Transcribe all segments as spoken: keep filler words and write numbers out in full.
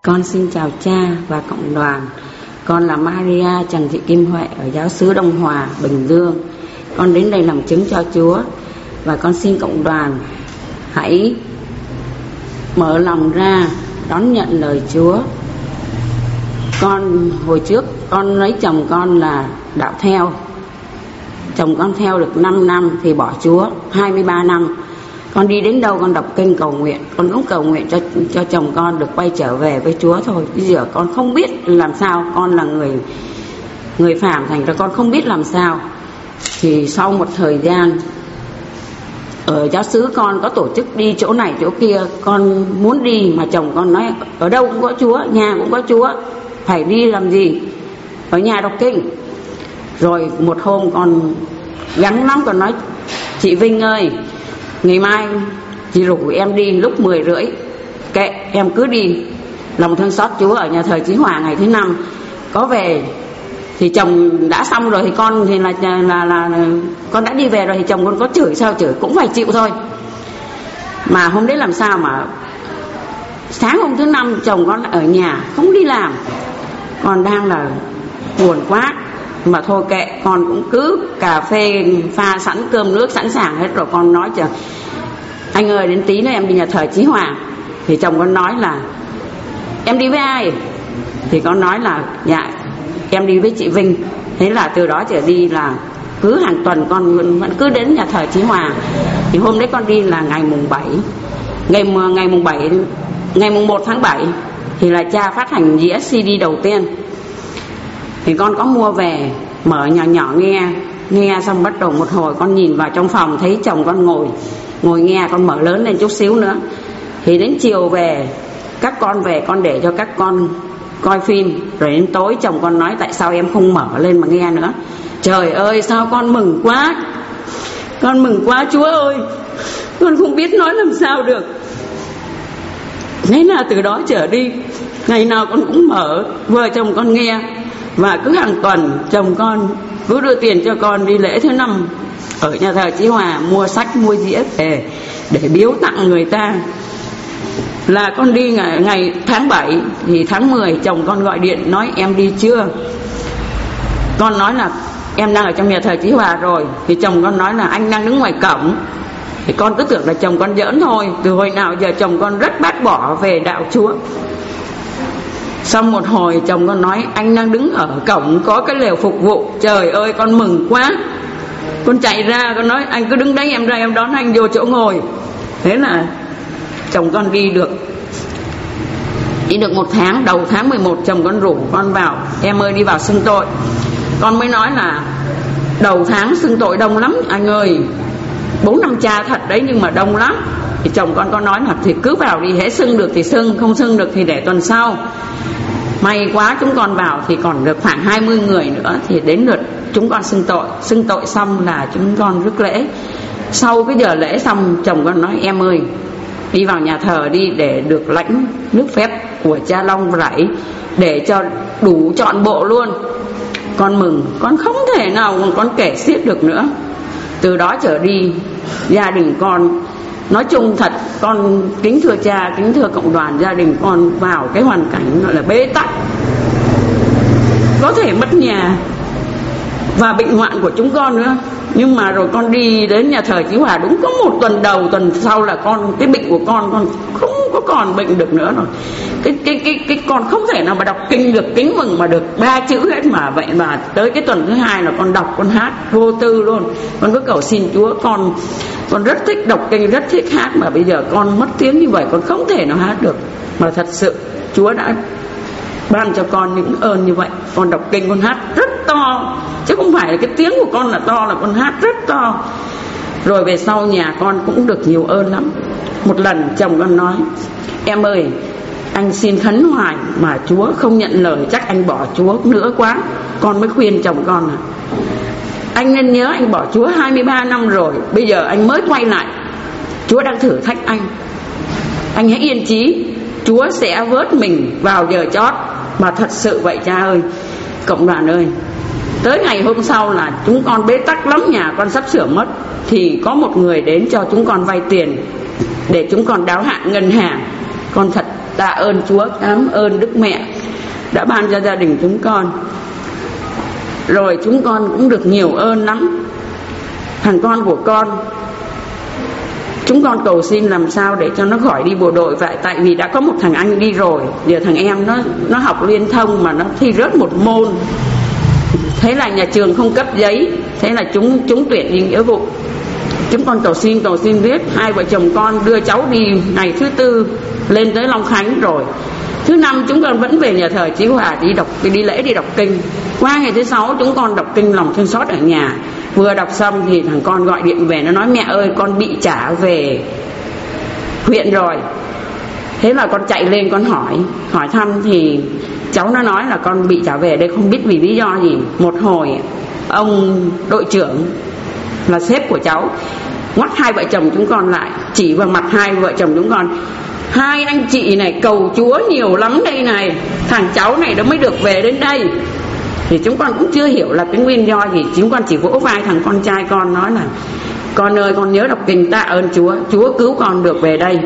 Con xin chào cha và cộng đoàn. Con là Maria Trần Thị Kim Huệ ở giáo xứ Đông Hòa, Bình Dương. Con đến đây làm chứng cho Chúa và con xin cộng đoàn hãy mở lòng ra đón nhận lời Chúa. Con hồi trước con lấy chồng con là đạo theo. Chồng con theo được năm năm thì bỏ Chúa, hai mươi ba năm. Con đi đến đâu con đọc kinh cầu nguyện, con cũng cầu nguyện cho cho chồng con được quay trở về với Chúa thôi. Bây giờ con không biết làm sao, con là người người phàm, thành ra con không biết làm sao. Thì sau một thời gian ở giáo xứ con có tổ chức đi chỗ này chỗ kia, con muốn đi mà chồng con nói ở đâu cũng có Chúa, nhà cũng có Chúa, phải đi làm gì, ở nhà đọc kinh. Rồi một hôm con gắng lắm, con nói chị Vinh ơi, ngày mai chị rủ em đi lúc mười rưỡi, kệ em cứ đi, lòng thương xót Chúa ở nhà thờ Chí Hòa ngày thứ năm. Có về thì chồng đã xong rồi thì con thì là, là là là con đã đi về rồi thì chồng con có chửi sao chửi cũng phải chịu thôi. Mà hôm đấy làm sao mà sáng hôm thứ năm chồng con ở nhà không đi làm, con đang là buồn quá. Mà thôi kệ, con cũng cứ cà phê pha sẵn, cơm nước sẵn sàng hết rồi. Con nói chờ anh ơi đến tí nữa em đi nhà thờ Chí Hòa. Thì chồng con nói là em đi với ai? Thì con nói là dạ em đi với chị Vinh. Thế là từ đó trở đi là cứ hàng tuần con vẫn cứ đến nhà thờ Chí Hòa. Thì hôm đấy con đi là ngày mùng bảy, ngày ngày mùng bảy ngày mùng một tháng bảy thì là cha phát hành đĩa xê đê đầu tiên. Thì con có mua về mở nhỏ nhỏ nghe, nghe xong bắt đầu một hồi con nhìn vào trong phòng thấy chồng con ngồi ngồi nghe, con mở lớn lên chút xíu nữa. Thì đến chiều về các con về con để cho các con coi phim, rồi đến tối chồng con nói tại sao em không mở lên mà nghe nữa. Trời ơi sao con mừng quá, con mừng quá Chúa ơi, con không biết nói làm sao được. Thế là từ đó trở đi ngày nào con cũng mở, vợ chồng con nghe. Và cứ hàng tuần chồng con cứ đưa tiền cho con đi lễ thứ năm ở nhà thờ Chí Hòa, mua sách mua dĩa về để biếu tặng người ta. Là con đi ngày, ngày tháng bảy thì tháng mười chồng con gọi điện nói em đi chưa. Con nói là em đang ở trong nhà thờ Chí Hòa rồi. Thì chồng con nói là anh đang đứng ngoài cổng. Thì con cứ tưởng là chồng con giỡn thôi. Từ hồi nào giờ chồng con rất bác bỏ về đạo Chúa. Xong một hồi chồng con nói anh đang đứng ở cổng có cái lều phục vụ. Trời ơi con mừng quá, con chạy ra con nói anh cứ đứng đấy em ra em đón anh vô chỗ ngồi. Thế là chồng con đi được Đi được một tháng, đầu tháng mười một chồng con rủ con vào, em ơi đi vào xưng tội. Con mới nói là đầu tháng xưng tội đông lắm anh ơi, bốn năm cha thật đấy nhưng mà đông lắm. Thì chồng con có nói là thì cứ vào đi, hễ xưng được thì xưng, không xưng được thì để tuần sau. May quá chúng con vào thì còn được khoảng hai mươi người nữa. Thì đến lượt chúng con xưng tội. Xưng tội xong là chúng con rước lễ. Sau cái giờ lễ xong chồng con nói em ơi đi vào nhà thờ đi để được lãnh nước phép của cha Long Rẫy, để cho đủ trọn bộ luôn. Con mừng, con không thể nào con kể xiết được nữa. Từ đó trở đi gia đình con nói chung thật, con kính thưa cha, kính thưa cộng đoàn, gia đình con vào cái hoàn cảnh gọi là bế tắc, có thể mất nhà và bệnh hoạn của chúng con nữa. Nhưng mà rồi con đi đến nhà thờ Chí Hòa đúng có một tuần đầu, tuần sau là con cái bệnh của con con không có còn bệnh được nữa rồi. Cái cái cái cái con không thể nào mà đọc kinh được, kính mừng mà được ba chữ hết mà. Vậy mà tới cái tuần thứ hai là con đọc, con hát vô tư luôn. Con cứ cầu xin Chúa, con con rất thích đọc kinh, rất thích hát, mà bây giờ con mất tiếng như vậy con không thể nào hát được. Mà thật sự Chúa đã ban cho con những ơn như vậy. Con đọc kinh con hát rất to, chứ không phải là cái tiếng của con là to, là con hát rất to. Rồi về sau nhà con cũng được nhiều ơn lắm. Một lần chồng con nói em ơi anh xin khấn hoài mà Chúa không nhận lời, chắc anh bỏ Chúa nữa quá. Con mới khuyên chồng con là anh nên nhớ anh bỏ Chúa hai mươi ba năm rồi, bây giờ anh mới quay lại, Chúa đang thử thách anh. Anh hãy yên chí, Chúa sẽ vớt mình vào giờ chót. Mà thật sự vậy cha ơi, cộng đoàn ơi. Tới ngày hôm sau là chúng con bế tắc lắm, nhà con sắp sửa mất. Thì có một người đến cho chúng con vay tiền để chúng con đáo hạn ngân hàng. Con thật tạ ơn Chúa, cảm ơn Đức Mẹ đã ban cho gia đình chúng con. Rồi chúng con cũng được nhiều ơn lắm. Thằng con của con, chúng con cầu xin làm sao để cho nó khỏi đi bộ đội vậy. Tại vì đã có một thằng anh đi rồi, giờ thằng em nó nó học liên thông mà nó thi rớt một môn. Thế là nhà trường không cấp giấy, thế là chúng chúng tuyển đi nghĩa vụ. Chúng con cầu xin cầu xin biết. Hai vợ chồng con đưa cháu đi ngày thứ tư lên tới Long Khánh rồi. Thứ năm chúng con vẫn về nhà thờ Chí Hòa đi đọc đi lễ đi đọc kinh. Qua ngày thứ sáu chúng con đọc kinh lòng thương xót ở nhà. Vừa đọc xong thì thằng con gọi điện về, nó nói mẹ ơi con bị trả về huyện rồi. Thế là con chạy lên con hỏi hỏi thăm thì cháu nó nói là con bị trả về đây không biết vì lý do gì. Một hồi ông đội trưởng là sếp của cháu ngoắt hai vợ chồng chúng con lại, chỉ vào mặt hai vợ chồng chúng con: hai anh chị này cầu Chúa nhiều lắm đây này, thằng cháu này nó mới được về đến đây. Thì chúng con cũng chưa hiểu là cái nguyên do gì. Chúng con chỉ vỗ vai thằng con trai con nói là: con ơi con nhớ đọc kinh tạ ơn Chúa, Chúa cứu con được về đây.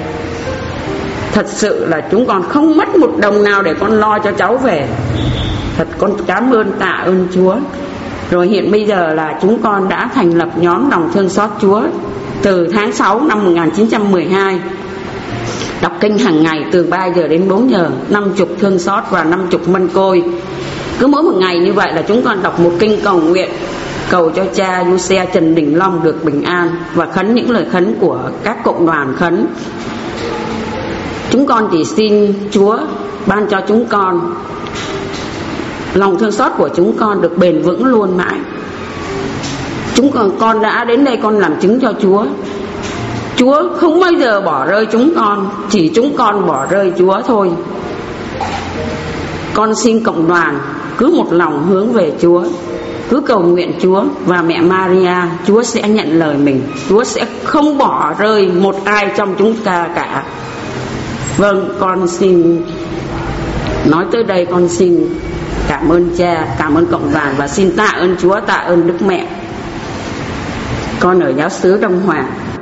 Thật sự là chúng con không mất một đồng nào để con lo cho cháu về. Thật con cảm ơn tạ ơn Chúa. Rồi hiện bây giờ là chúng con đã thành lập nhóm lòng thương xót Chúa từ tháng sáu năm một nghìn chín trăm mười hai. Đọc kinh hàng ngày từ ba giờ đến bốn giờ, năm chục thương xót và năm chục mân côi. Cứ mỗi một ngày như vậy là chúng con đọc một kinh cầu nguyện, cầu cho cha Du Xe Trần Đình Long được bình an và khấn những lời khấn của các cộng đoàn khấn. Chúng con chỉ xin Chúa ban cho chúng con lòng thương xót của chúng con được bền vững luôn mãi. Chúng con, con đã đến đây con làm chứng cho Chúa. Chúa không bao giờ bỏ rơi chúng con, chỉ chúng con bỏ rơi Chúa thôi. Con xin cộng đoàn cứ một lòng hướng về Chúa, cứ cầu nguyện Chúa và mẹ Maria, Chúa sẽ nhận lời mình. Chúa sẽ không bỏ rơi một ai trong chúng ta cả. Vâng, con xin nói tới đây, con xin cảm ơn cha, cảm ơn cộng đoàn và xin tạ ơn Chúa, tạ ơn Đức Mẹ. Con ở giáo xứ Đông Hòa.